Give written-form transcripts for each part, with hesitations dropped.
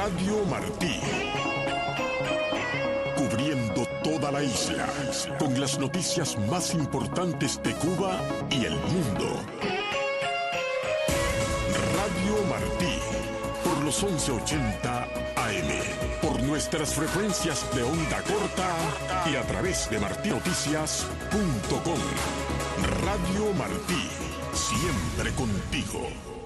Radio Martí. Cubriendo toda la isla, con las noticias más importantes de Cuba y el mundo. Radio Martí, por los 1180 AM, por nuestras frecuencias de onda corta y a través de martinoticias.com. Radio Martí, siempre contigo.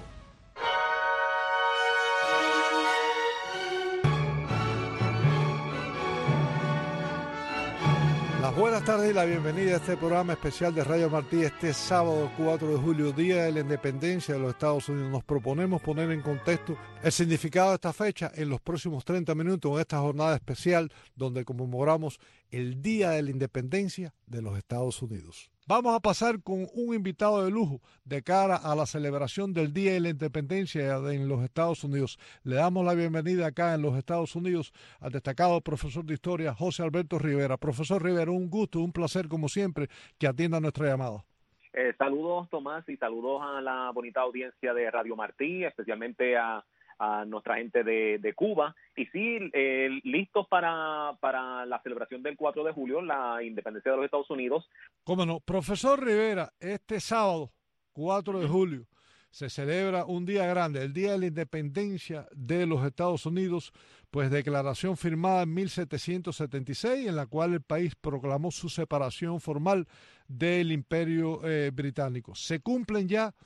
Buenas tardes y la bienvenida a este programa especial de Radio Martí este sábado 4 de julio, Día de la Independencia de los Estados Unidos. Nos proponemos poner en contexto el significado de esta fecha en los próximos 30 minutos en esta jornada especial donde conmemoramos el Día de la Independencia de los Estados Unidos. Vamos a pasar con un invitado de lujo de cara a la celebración del Día de la Independencia en los Estados Unidos. Le damos la bienvenida acá en los Estados Unidos al destacado profesor de Historia, José Alberto Rivera. Profesor Rivera, un gusto, un placer como siempre que atienda nuestra llamada. Saludos, Tomás, y saludos a la bonita audiencia de Radio Martí, especialmente a nuestra gente de Cuba. Y sí, listos para la celebración del 4 de julio, la independencia de los Estados Unidos. Cómo no. Profesor Rivera, este sábado, 4 de julio, se celebra un día grande, el Día de la Independencia de los Estados Unidos, pues declaración firmada en 1776, en la cual el país proclamó su separación formal del Imperio Británico. Se cumplen ya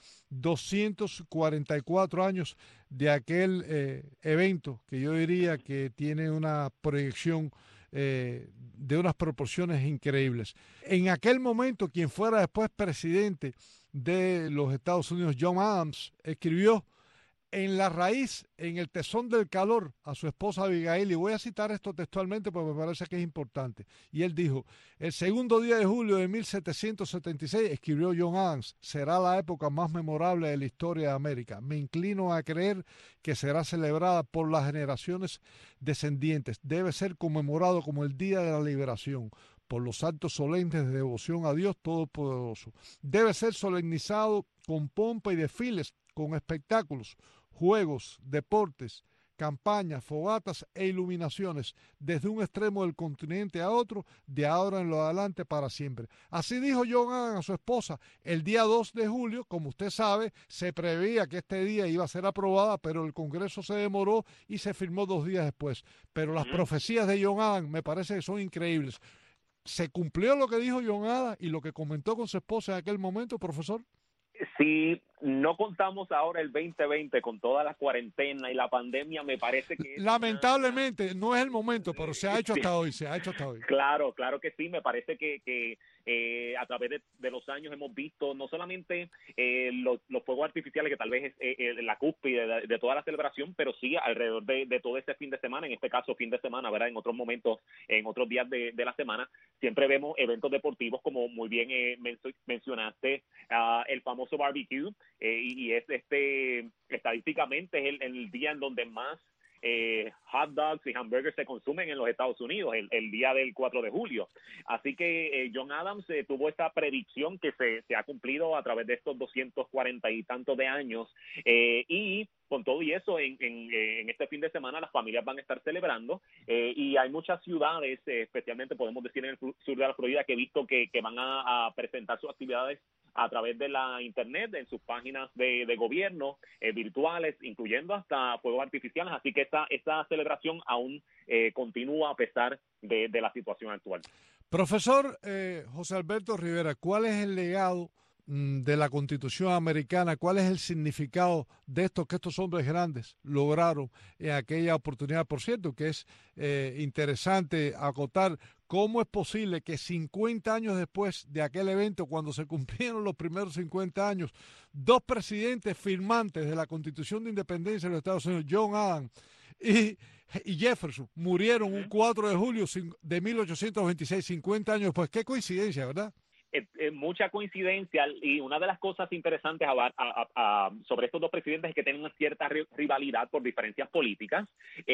244 años de aquel evento que yo diría que tiene una proyección de unas proporciones increíbles. En aquel momento, quien fuera después presidente de los Estados Unidos, John Adams, escribió en la raíz, en el tesón del calor, a su esposa Abigail, y voy a citar esto textualmente porque me parece que es importante, y él dijo: el segundo día de julio de 1776, escribió John Adams, será la época más memorable de la historia de América. Me inclino a creer que será celebrada por las generaciones descendientes. Debe ser conmemorado como el Día de la Liberación, por los actos solemnes de devoción a Dios Todopoderoso. Debe ser solemnizado con pompa y desfiles, con espectáculos, juegos, deportes, campañas, fogatas e iluminaciones, desde un extremo del continente a otro, de ahora en lo adelante para siempre. Así dijo John Adams a su esposa. El día 2 de julio, como usted sabe, se preveía que este día iba a ser aprobada, pero el Congreso se demoró y se firmó 2 días después. Pero las profecías de John Adams me parece que son increíbles. ¿Se cumplió lo que dijo John Adams y lo que comentó con su esposa en aquel momento, profesor? Si no contamos ahora el 2020 con toda la cuarentena y la pandemia, me parece que... Lamentablemente no es el momento, pero se ha hecho hasta hoy, Claro que sí, me parece que a través de los años hemos visto no solamente los fuegos artificiales, que tal vez es la cúspide de toda la celebración, pero sí alrededor de todo ese fin de semana, en este caso fin de semana, ¿verdad? En otros momentos, en otros días de la semana, siempre vemos eventos deportivos, como muy bien mencionaste, el famoso barbecue, y es estadísticamente es el día en donde más hot dogs y hamburgers se consumen en los Estados Unidos, el día del 4 de julio. Así que John Adams tuvo esta predicción que se ha cumplido a través de estos 240 y tantos de años, y con todo y eso, en este fin de semana las familias van a estar celebrando, y hay muchas ciudades, especialmente podemos decir en el sur de la Florida, que he visto que van a presentar sus actividades a través de la internet, en sus páginas de gobierno, virtuales, incluyendo hasta fuegos artificiales. Así que esta celebración aún continúa a pesar de la situación actual. Profesor José Alberto Rivera, ¿cuál es el legado de la Constitución americana? ¿Cuál es el significado de esto que estos hombres grandes lograron en aquella oportunidad? Por cierto, que es interesante acotar cómo es posible que 50 años después de aquel evento, cuando se cumplieron los primeros 50 años, 2 presidentes firmantes de la Constitución de Independencia de los Estados Unidos, John Adams y Jefferson, murieron un 4 de julio de 1826, 50 años después. Qué coincidencia, ¿verdad? Mucha coincidencia, y una de las cosas interesantes sobre estos 2 presidentes es que tienen una cierta rivalidad por diferencias políticas,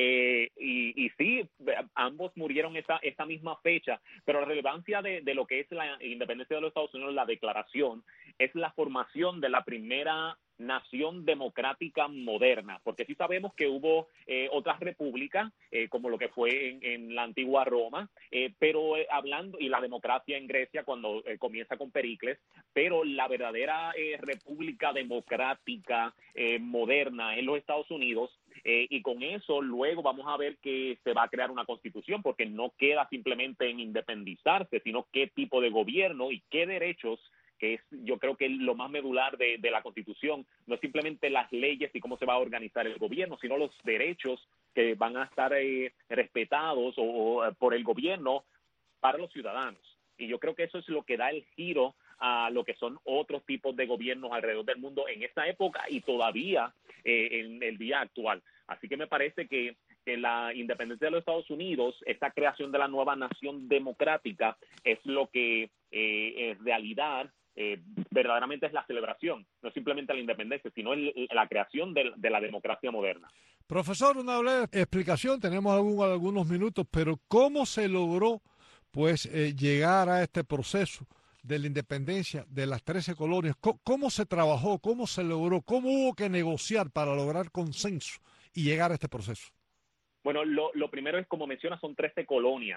y sí, ambos murieron esta misma fecha, pero la relevancia de lo que es la independencia de los Estados Unidos, la declaración, es la formación de la primera nación democrática moderna, porque sí sabemos que hubo otras repúblicas, como lo que fue en la antigua Roma, pero hablando, y la democracia en Grecia cuando comienza con Pericles, pero la verdadera república democrática moderna en los Estados Unidos, y con eso luego vamos a ver que se va a crear una constitución, porque no queda simplemente en independizarse, sino qué tipo de gobierno y qué derechos, que es, yo creo que lo más medular de la Constitución, no es simplemente las leyes y cómo se va a organizar el gobierno, sino los derechos que van a estar respetados por el gobierno para los ciudadanos. Y yo creo que eso es lo que da el giro a lo que son otros tipos de gobiernos alrededor del mundo en esta época y todavía en el día actual. Así que me parece que la independencia de los Estados Unidos, esta creación de la nueva nación democrática, es lo que en realidad verdaderamente es la celebración, no simplemente la independencia, sino la creación de la democracia moderna. Profesor, una breve explicación, tenemos algunos minutos, pero ¿cómo se logró pues llegar a este proceso de la independencia de las 13 colonias? ¿Cómo se trabajó? ¿Cómo se logró? ¿Cómo hubo que negociar para lograr consenso y llegar a este proceso? Bueno, lo primero es, como mencionas, son 13 colonias,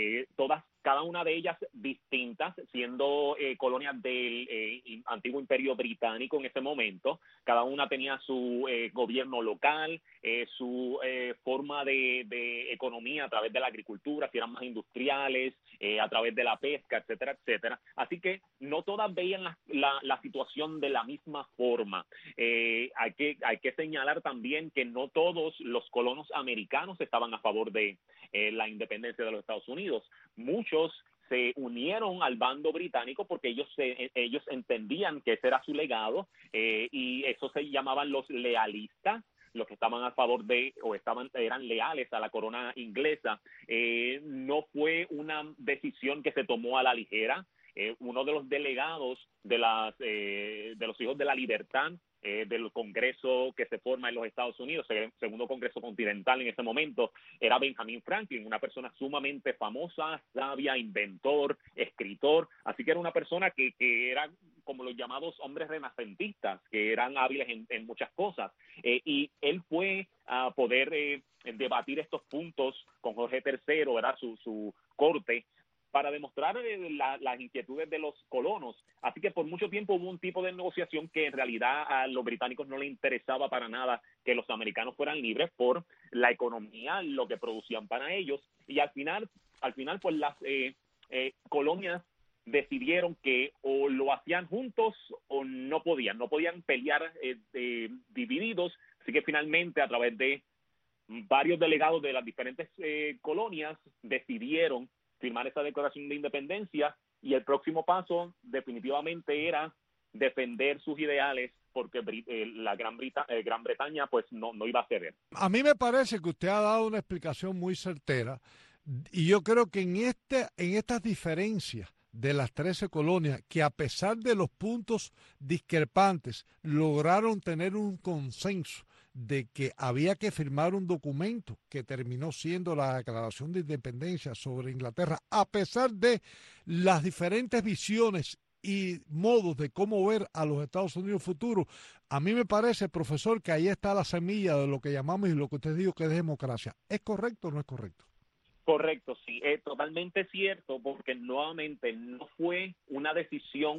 cada una de ellas distintas, siendo colonias del antiguo Imperio Británico en ese momento. Cada una tenía su gobierno local, su forma de economía a través de la agricultura, si eran más industriales, a través de la pesca, etcétera, etcétera. Así que no todas veían la situación de la misma forma. Hay que señalar también que no todos los colonos americanos estaban a favor de la independencia de los Estados Unidos. Muchos se unieron al bando británico porque ellos entendían que ese era su legado, y eso se llamaban los lealistas, los que estaban a favor eran leales a la corona inglesa. No fue una decisión que se tomó a la ligera. Uno de los delegados de los Hijos de la Libertad, del Congreso que se forma en los Estados Unidos, el segundo Congreso Continental en ese momento, era Benjamin Franklin, una persona sumamente famosa, sabia, inventor, escritor. Así que era una persona que era como los llamados hombres renacentistas, que eran hábiles en muchas cosas. Y él fue a poder debatir estos puntos con Jorge III, ¿verdad? Su corte, para demostrar las inquietudes de los colonos. Así que por mucho tiempo hubo un tipo de negociación que en realidad a los británicos no les interesaba para nada que los americanos fueran libres por la economía, lo que producían para ellos. Y al final pues las colonias decidieron que o lo hacían juntos o no podían pelear divididos. Así que finalmente, a través de varios delegados de las diferentes colonias, decidieron firmar esa declaración de independencia, y el próximo paso definitivamente era defender sus ideales, porque la Gran Bretaña pues no iba a ceder. A mí me parece que usted ha dado una explicación muy certera, y yo creo que en estas diferencias de las 13 colonias, que a pesar de los puntos discrepantes lograron tener un consenso de que había que firmar un documento que terminó siendo la Declaración de Independencia sobre Inglaterra, a pesar de las diferentes visiones y modos de cómo ver a los Estados Unidos futuros. A mí me parece, profesor, que ahí está la semilla de lo que llamamos y lo que usted dijo que es democracia. ¿Es correcto o no es correcto? Correcto, sí, es totalmente cierto, porque nuevamente no fue una decisión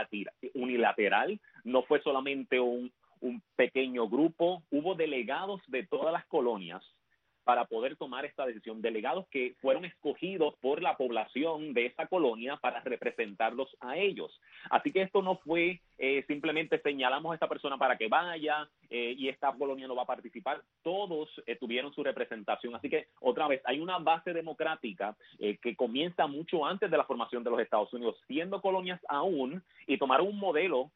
unilateral, no fue solamente un pequeño grupo, hubo delegados de todas las colonias para poder tomar esta decisión, delegados que fueron escogidos por la población de esa colonia para representarlos a ellos. Así que esto no fue simplemente señalamos a esta persona para que vaya y esta colonia no va a participar. Todos tuvieron su representación. Así que, otra vez, hay una base democrática que comienza mucho antes de la formación de los Estados Unidos, siendo colonias aún, y tomaron un modelo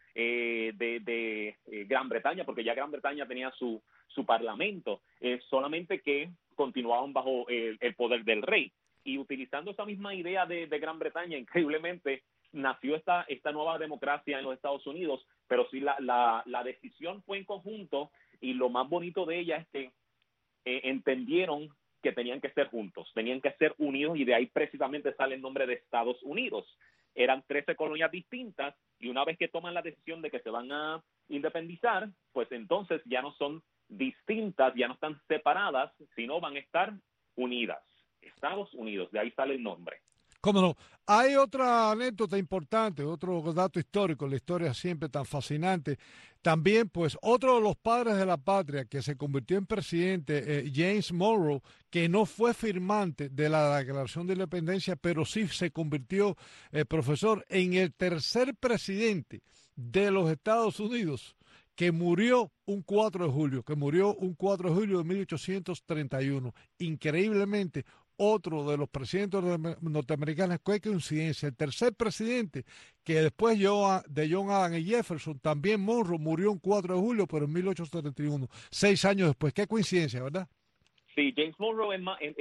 de Gran Bretaña, porque ya Gran Bretaña tenía su parlamento, solamente que continuaban bajo el poder del rey. Y utilizando esa misma idea de Gran Bretaña, increíblemente, nació esta nueva democracia en los Estados Unidos, pero sí la decisión fue en conjunto, y lo más bonito de ella es que entendieron que tenían que ser juntos, tenían que ser unidos, y de ahí precisamente sale el nombre de Estados Unidos. eran 13 colonias distintas, y una vez que toman la decisión de que se van a independizar, pues entonces ya no son distintas, ya no están separadas, sino van a estar unidas. Estados Unidos, de ahí sale el nombre. ¿Cómo no? Hay otra anécdota importante, otro dato histórico, la historia siempre tan fascinante. También, pues, otro de los padres de la patria que se convirtió en presidente, James Monroe, que no fue firmante de la Declaración de Independencia, pero sí se convirtió, profesor, en el tercer presidente de los Estados Unidos que murió un 4 de julio, de 1831. Increíblemente, otro de los presidentes norteamericanos, qué coincidencia, el tercer presidente, que después de John Adams y Jefferson, también Monroe murió un 4 de julio, pero en 1831, 6 años después. Qué coincidencia, ¿verdad? Sí, James Monroe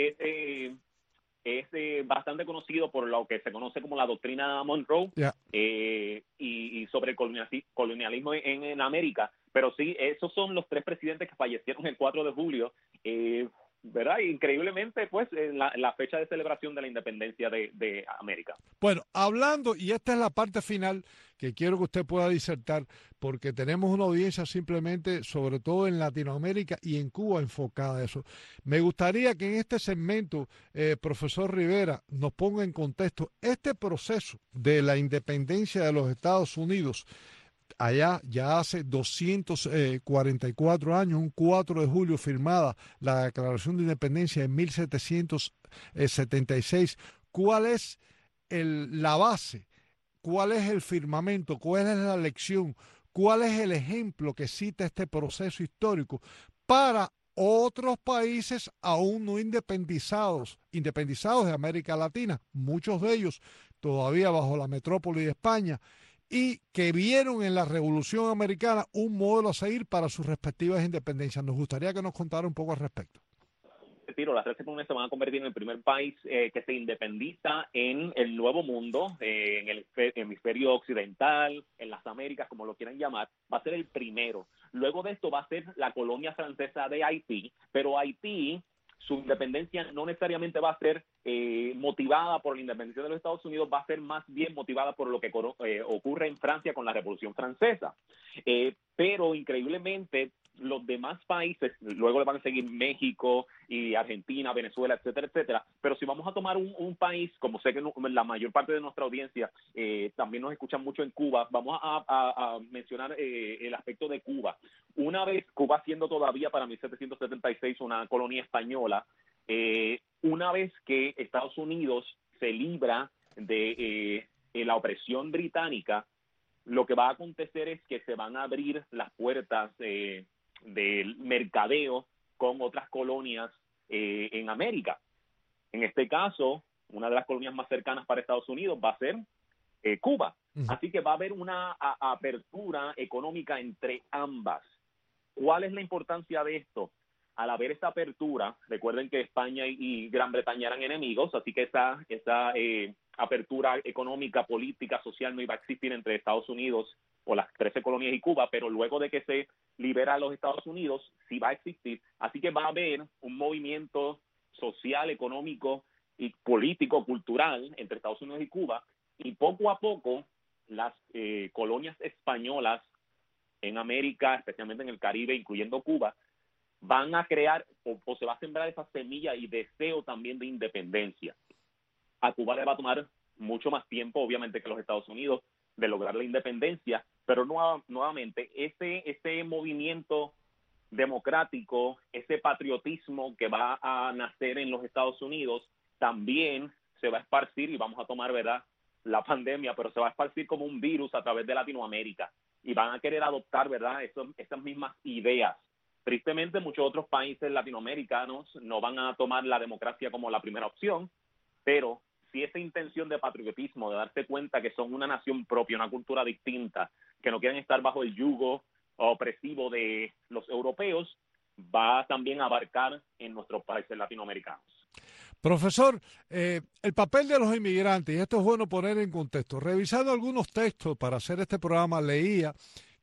es bastante conocido por lo que se conoce como la doctrina Monroe, Yeah. y sobre el colonialismo en América. Pero sí, esos son los 3 presidentes que fallecieron el 4 de julio, ¿verdad? Increíblemente, pues, la fecha de celebración de la independencia de América. Bueno, hablando, y esta es la parte final que quiero que usted pueda disertar, porque tenemos una audiencia simplemente, sobre todo en Latinoamérica y en Cuba, enfocada a eso. Me gustaría que en este segmento, profesor Rivera, nos ponga en contexto este proceso de la independencia de los Estados Unidos. Allá ya hace 244 años, un 4 de julio firmada la Declaración de Independencia en 1776. ¿Cuál es la base? ¿Cuál es el firmamento? ¿Cuál es la lección? ¿Cuál es el ejemplo que cita este proceso histórico para otros países aún no independizados de América Latina, muchos de ellos todavía bajo la metrópoli de España, y que vieron en la Revolución Americana un modelo a seguir para sus respectivas independencias? Nos gustaría que nos contara un poco al respecto. Las 13 colonias se van a convertir en el primer país que se independiza en el Nuevo Mundo, en el hemisferio occidental, en las Américas, como lo quieran llamar. Va a ser el primero. Luego de esto va a ser la colonia francesa de Haití, pero Haití, su independencia no necesariamente va a ser motivada por la independencia de los Estados Unidos, va a ser más bien motivada por lo que ocurre en Francia con la Revolución Francesa. Pero increíblemente, los demás países, luego le van a seguir México y Argentina, Venezuela, etcétera, etcétera. Pero si vamos a tomar un país, como sé que la mayor parte de nuestra audiencia también nos escuchan mucho en Cuba, vamos a mencionar el aspecto de Cuba. Una vez Cuba siendo todavía para 1776 una colonia española, una vez que Estados Unidos se libra de la opresión británica, lo que va a acontecer es que se van a abrir las puertas del mercadeo con otras colonias en América. En este caso, una de las colonias más cercanas para Estados Unidos va a ser Cuba. Así que va a haber una apertura económica entre ambas. ¿Cuál es la importancia de esto? Al haber esta apertura, recuerden que España y Gran Bretaña eran enemigos, así que esa apertura económica, política, social no iba a existir entre Estados Unidos o las 13 colonias y Cuba, pero luego de que se libera a los Estados Unidos, sí va a existir. Así que va a haber un movimiento social, económico y político, cultural entre Estados Unidos y Cuba, y poco a poco las colonias españolas en América, especialmente en el Caribe, incluyendo Cuba, van a crear o se va a sembrar esa semilla y deseo también de independencia. A Cuba le va a tomar mucho más tiempo, obviamente, que los Estados Unidos de lograr la independencia, pero nuevamente ese movimiento democrático, ese patriotismo que va a nacer en los Estados Unidos, también se va a esparcir, y vamos a tomar, ¿verdad?, la pandemia, pero se va a esparcir como un virus a través de Latinoamérica, y van a querer adoptar, ¿verdad?, esas mismas ideas. Tristemente, muchos otros países latinoamericanos no van a tomar la democracia como la primera opción, pero si esa intención de patriotismo, de darse cuenta que son una nación propia, una cultura distinta, que no quieren estar bajo el yugo opresivo de los europeos, va también a abarcar en nuestros países latinoamericanos. Profesor, el papel de los inmigrantes, y esto es bueno poner en contexto. Revisando algunos textos para hacer este programa, leía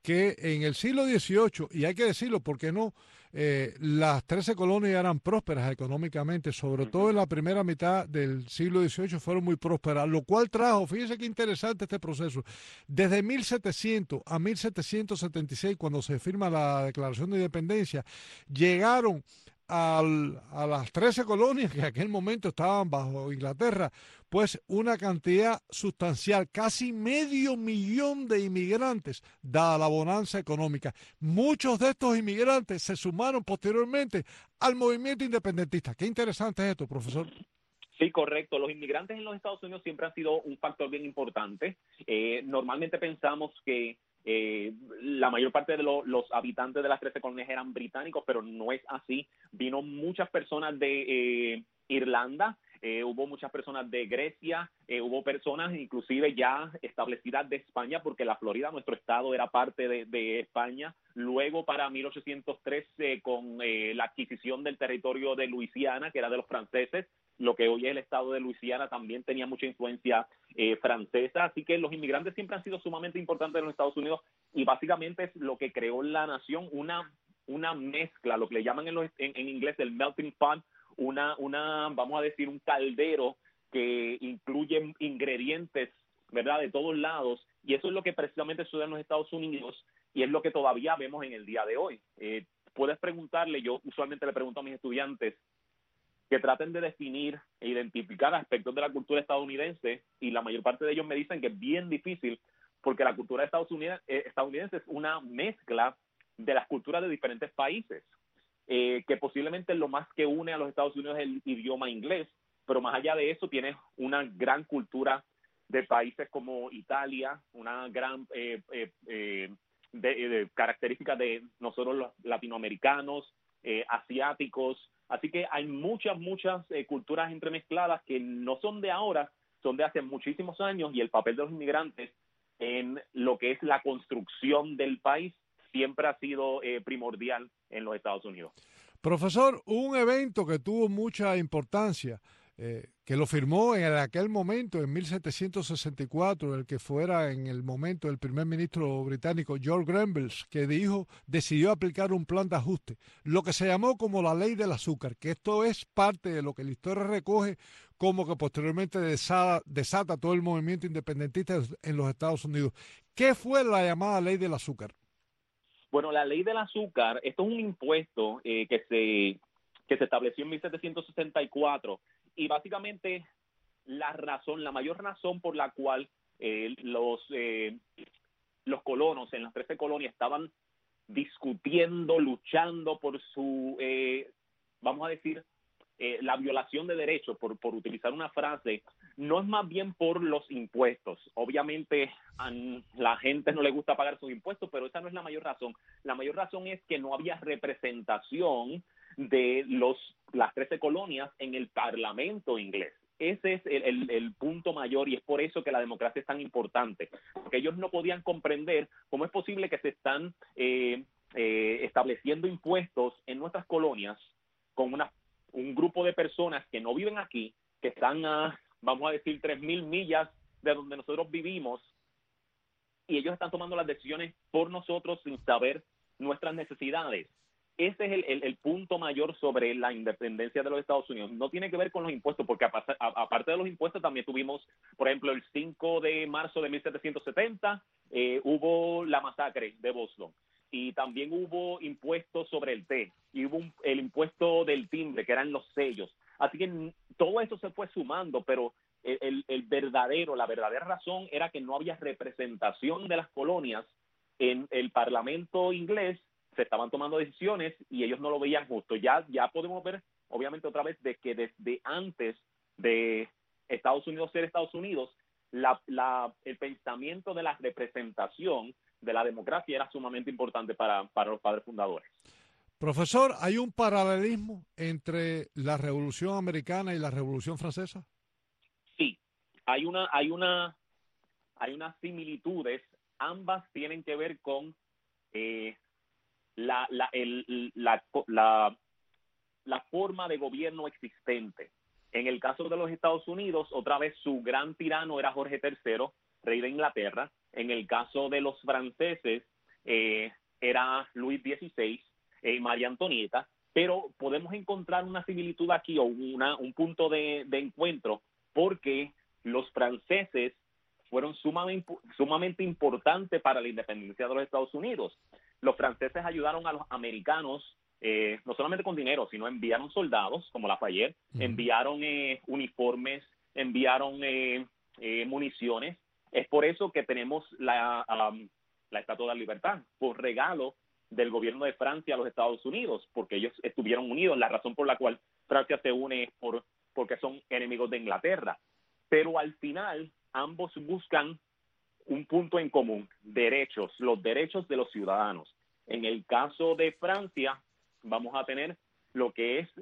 que en el siglo XVIII, y hay que decirlo, ¿por qué no? Las 13 colonias eran prósperas económicamente, sobre todo en la primera mitad del siglo XVIII fueron muy prósperas, lo cual trajo, fíjese qué interesante este proceso, desde 1700 a 1776, cuando se firma la Declaración de Independencia, llegaron a las 13 colonias que en aquel momento estaban bajo Inglaterra, pues una cantidad sustancial, casi 500.000 de inmigrantes, dada la bonanza económica. Muchos de estos inmigrantes se sumaron posteriormente al movimiento independentista. Qué interesante es esto, profesor. Sí, correcto. Los inmigrantes en los Estados Unidos siempre han sido un factor bien importante. Normalmente pensamos que la mayor parte de los habitantes de las 13 colonias eran británicos, pero no es así. Vino muchas personas de Irlanda, hubo muchas personas de Grecia, hubo personas inclusive ya establecidas de España, porque la Florida, nuestro estado, era parte de España. Luego, para 1803, con la adquisición del territorio de Luisiana, que era de los franceses, lo que hoy es el estado de Luisiana, también tenía mucha influencia francesa, así que los inmigrantes siempre han sido sumamente importantes en los Estados Unidos y básicamente es lo que creó la nación, una mezcla, lo que le llaman en inglés el melting pot, vamos a decir, un caldero que incluye ingredientes, ¿verdad?, de todos lados, y eso es lo que precisamente sucede en los Estados Unidos y es lo que todavía vemos en el día de hoy. Puedes preguntarle, yo usualmente le pregunto a mis estudiantes, que traten de definir e identificar aspectos de la cultura estadounidense y la mayor parte de ellos me dicen que es bien difícil porque la cultura estadounidense es una mezcla de las culturas de diferentes países, que posiblemente lo más que une a los Estados Unidos es el idioma inglés, pero más allá de eso tiene una gran cultura de países como Italia, una gran de características de nosotros los latinoamericanos, asiáticos. Así que hay muchas culturas entremezcladas que no son de ahora, son de hace muchísimos años y el papel de los inmigrantes en lo que es la construcción del país siempre ha sido primordial en los Estados Unidos. Profesor, un evento que tuvo mucha importancia, que lo firmó en aquel momento, en 1764, el que fuera en el momento el primer ministro británico George Grenville, que decidió aplicar un plan de ajuste, lo que se llamó como la ley del azúcar, que esto es parte de lo que la historia recoge, como que posteriormente desata todo el movimiento independentista en los Estados Unidos. ¿Qué fue la llamada ley del azúcar? Bueno, la ley del azúcar, esto es un impuesto que se estableció en 1764 y básicamente la mayor razón por la cual los colonos en las 13 colonias estaban discutiendo, luchando por su, vamos a decir, la violación de derechos, por utilizar una frase, no es más bien por los impuestos. Obviamente a la gente no le gusta pagar sus impuestos, pero esa no es la mayor razón. La mayor razón es que no había representación de las 13 colonias en el Parlamento inglés. Ese es el punto mayor y es por eso que la democracia es tan importante, porque ellos no podían comprender cómo es posible que se están estableciendo impuestos en nuestras colonias con un grupo de personas que no viven aquí, que están a, vamos a decir, 3,000 millas de donde nosotros vivimos, y ellos están tomando las decisiones por nosotros sin saber nuestras necesidades. Ese es el punto mayor sobre la independencia de los Estados Unidos. No tiene que ver con los impuestos, porque aparte de los impuestos también tuvimos, por ejemplo, el 5 de marzo de 1770, hubo la masacre de Boston. Y también hubo impuestos sobre el té, y hubo el impuesto del timbre, que eran los sellos. Así que todo eso se fue sumando, pero la verdadera razón era que no había representación de las colonias en el Parlamento inglés, se estaban tomando decisiones y ellos no lo veían justo. Ya podemos ver, obviamente, otra vez, de que desde antes de Estados Unidos ser Estados Unidos, el pensamiento de la representación de la democracia era sumamente importante para los padres fundadores. Profesor, ¿hay un paralelismo entre la Revolución Americana y la Revolución Francesa? Sí, hay unas similitudes. Ambas tienen que ver con la forma de gobierno existente. En el caso de los Estados Unidos, otra vez su gran tirano era Jorge III, rey de Inglaterra. En el caso de los franceses, era Luis XVI y María Antonieta, pero podemos encontrar una similitud aquí o un punto de encuentro, porque los franceses fueron sumamente importantes para la independencia de los Estados Unidos. Los franceses ayudaron a los americanos, no solamente con dinero, sino enviaron soldados, como Lafayette, enviaron uniformes, enviaron municiones. Es por eso que tenemos la Estatua de la Libertad, por regalo del gobierno de Francia a los Estados Unidos, porque ellos estuvieron unidos. La razón por la cual Francia se une es porque son enemigos de Inglaterra. Pero al final, ambos buscan un punto en común: derechos, los derechos de los ciudadanos. En el caso de Francia, vamos a tener lo que es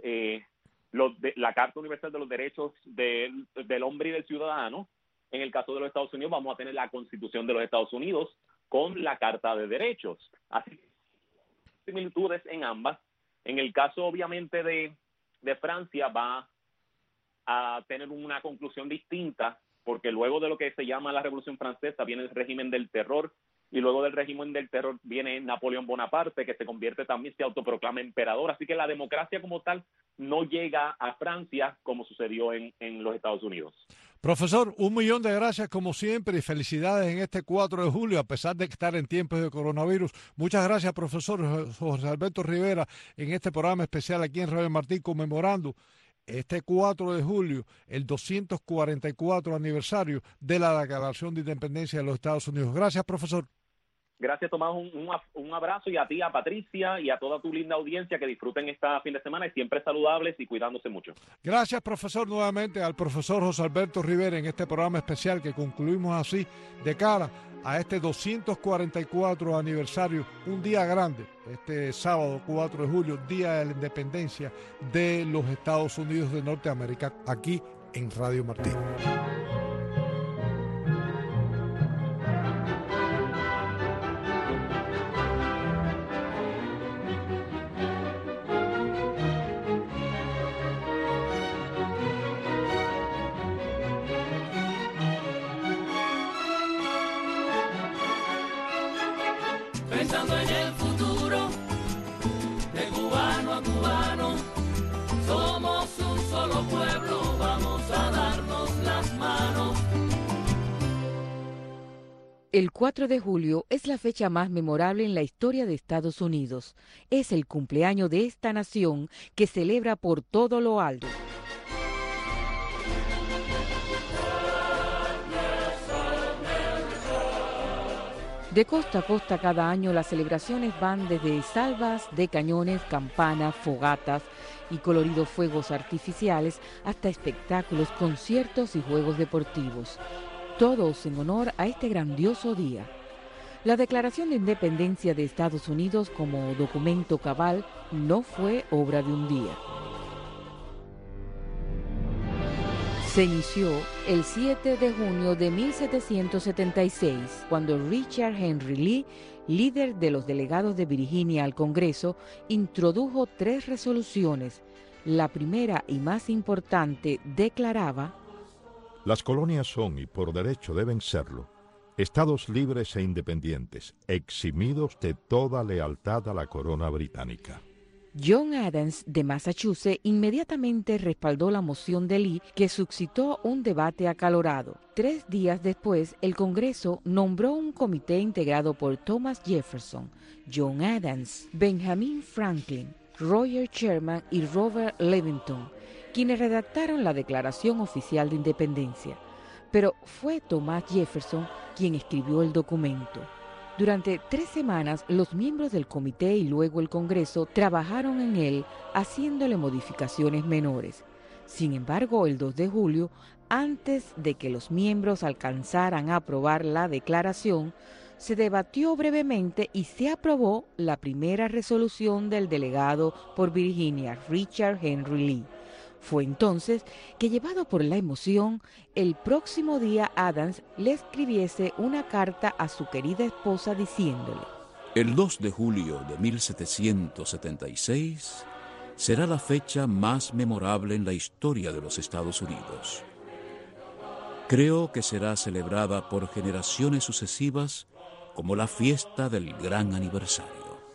la Carta Universal de los Derechos del Hombre y del Ciudadano. En el caso de los Estados Unidos, vamos a tener la Constitución de los Estados Unidos con la Carta de Derechos. Así que similitudes en ambas. En el caso, obviamente, de Francia, va a tener una conclusión distinta, porque luego de lo que se llama la Revolución Francesa viene el régimen del terror, y luego del régimen del terror viene Napoleón Bonaparte, que se convierte también, se autoproclama emperador. Así que la democracia como tal no llega a Francia como sucedió en los Estados Unidos. Profesor, 1.000.000 de gracias como siempre y felicidades en este 4 de julio, a pesar de estar en tiempos de coronavirus. Muchas gracias, profesor José Alberto Rivera, en este programa especial aquí en Radio Martí, conmemorando este 4 de julio, el 244 aniversario de la Declaración de Independencia de los Estados Unidos. Gracias, profesor. Gracias, Tomás. Un abrazo, y a ti, a Patricia y a toda tu linda audiencia, que disfruten esta fin de semana y siempre saludables y cuidándose mucho. Gracias, profesor, nuevamente al profesor José Alberto Rivera en este programa especial que concluimos así de cara a este 244 aniversario, un día grande, este sábado 4 de julio, Día de la Independencia de los Estados Unidos de Norteamérica, aquí en Radio Martí. Pensando en el futuro, de cubano a cubano, somos un solo pueblo, vamos a darnos las manos. El 4 de julio es la fecha más memorable en la historia de Estados Unidos. Es el cumpleaños de esta nación que celebra por todo lo alto. De costa a costa cada año las celebraciones van desde salvas de cañones, campanas, fogatas y coloridos fuegos artificiales hasta espectáculos, conciertos y juegos deportivos. Todos en honor a este grandioso día. La Declaración de Independencia de Estados Unidos como documento cabal no fue obra de un día. Se inició el 7 de junio de 1776, cuando Richard Henry Lee, líder de los delegados de Virginia al Congreso, introdujo 3 resoluciones. La primera y más importante declaraba: las colonias son, y por derecho deben serlo, estados libres e independientes, eximidos de toda lealtad a la corona británica. John Adams, de Massachusetts, inmediatamente respaldó la moción de Lee, que suscitó un debate acalorado. 3 días después, el Congreso nombró un comité integrado por Thomas Jefferson, John Adams, Benjamin Franklin, Roger Sherman y Robert Livingston, quienes redactaron la Declaración Oficial de Independencia. Pero fue Thomas Jefferson quien escribió el documento. Durante 3 semanas, los miembros del comité y luego el Congreso trabajaron en él, haciéndole modificaciones menores. Sin embargo, el 2 de julio, antes de que los miembros alcanzaran a aprobar la declaración, se debatió brevemente y se aprobó la primera resolución del delegado por Virginia, Richard Henry Lee. Fue entonces que, llevado por la emoción, el próximo día Adams le escribiese una carta a su querida esposa diciéndole: el 2 de julio de 1776 será la fecha más memorable en la historia de los Estados Unidos. Creo que será celebrada por generaciones sucesivas como la fiesta del gran aniversario.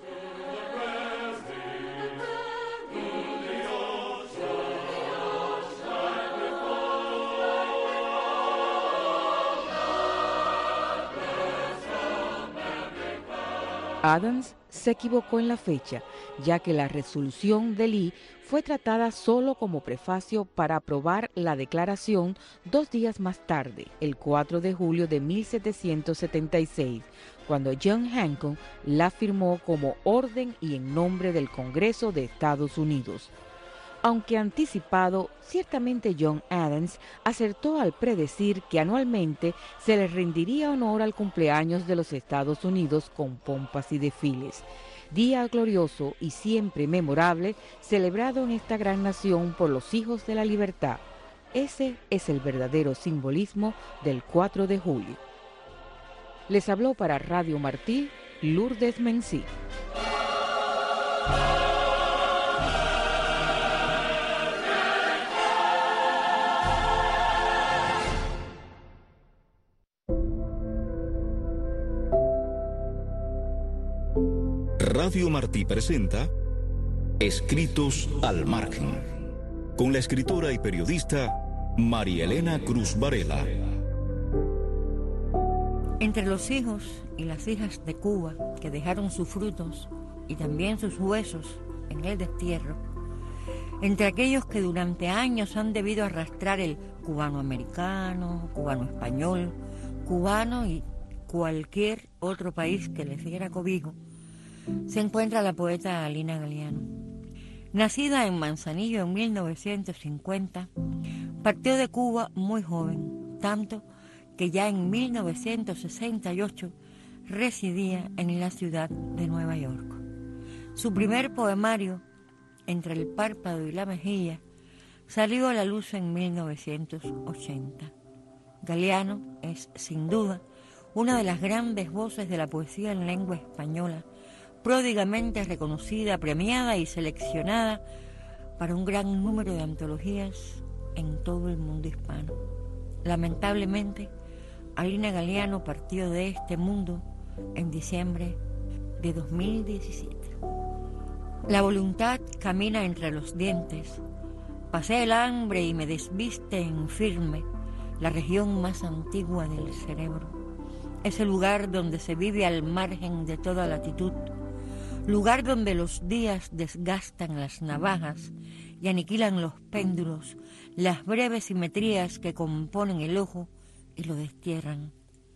Adams se equivocó en la fecha, ya que la resolución de Lee fue tratada solo como prefacio para aprobar la declaración 2 días más tarde, el 4 de julio de 1776, cuando John Hancock la firmó como orden y en nombre del Congreso de Estados Unidos. Aunque anticipado, ciertamente John Adams acertó al predecir que anualmente se le rendiría honor al cumpleaños de los Estados Unidos con pompas y desfiles. Día glorioso y siempre memorable, celebrado en esta gran nación por los hijos de la libertad. Ese es el verdadero simbolismo del 4 de julio. Les habló para Radio Martí, Lourdes Mencí. Radio Martí presenta Escritos al Margen, con la escritora y periodista María Elena Cruz Varela. Entre los hijos y las hijas de Cuba que dejaron sus frutos y también sus huesos en el destierro, entre aquellos que durante años han debido arrastrar el cubano-americano, cubano-español, cubano y cualquier otro país que les diera cobijo, se encuentra la poeta Alina Galiano. Nacida en Manzanillo en 1950, partió de Cuba muy joven, tanto que ya en 1968 residía en la ciudad de Nueva York. Su primer poemario, Entre el párpado y la mejilla, salió a la luz en 1980. Galiano es, sin duda, una de las grandes voces de la poesía en lengua española, pródigamente reconocida, premiada y seleccionada para un gran número de antologías en todo el mundo hispano. Lamentablemente, Alina Galiano partió de este mundo en diciembre de 2017. La voluntad camina entre los dientes, pasé el hambre y me desviste en firme, la región más antigua del cerebro. Es el lugar donde se vive al margen de toda latitud, lugar donde los días desgastan las navajas y aniquilan los péndulos, las breves simetrías que componen el ojo y lo destierran.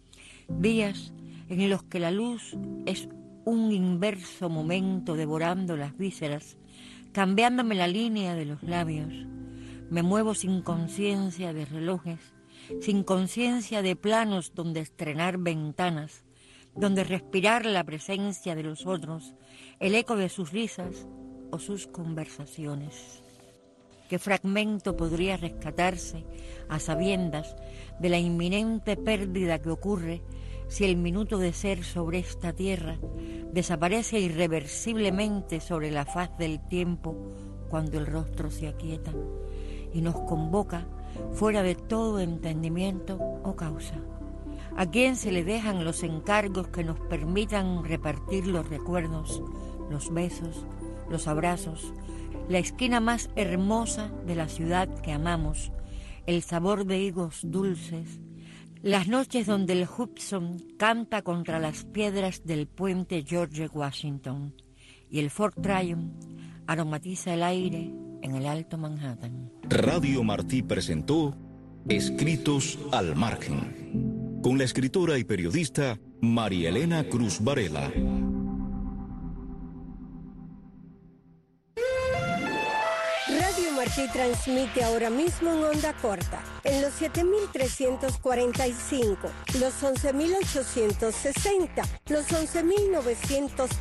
Días en los que la luz es un inverso momento devorando las vísceras, cambiándome la línea de los labios. Me muevo sin conciencia de relojes, sin conciencia de planos donde estrenar ventanas, donde respirar la presencia de los otros, el eco de sus risas o sus conversaciones. ¿Qué fragmento podría rescatarse a sabiendas de la inminente pérdida que ocurre si el minuto de ser sobre esta tierra desaparece irreversiblemente sobre la faz del tiempo cuando el rostro se aquieta y nos convoca fuera de todo entendimiento o causa? ¿A quién se le dejan los encargos que nos permitan repartir los recuerdos, los besos, los abrazos, la esquina más hermosa de la ciudad que amamos, el sabor de higos dulces, las noches donde el Hudson canta contra las piedras del puente George Washington y el Fort Tryon aromatiza el aire en el Alto Manhattan? Radio Martí presentó Escritos al Margen, con la escritora y periodista María Elena Cruz Varela. Radio Martí transmite ahora mismo en onda corta, en los 7.345, los 11.860, los 11.930